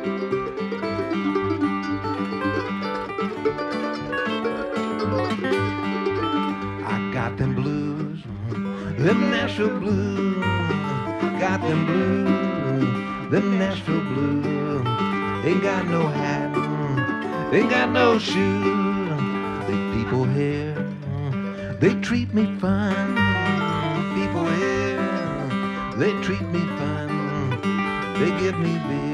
I got them blues, them Nashville blues. Got them blues, them Nashville blues. Ain't got no hat, ain't got no shoes. The people here, they treat me fine. People here, they treat me fine. They give me beer.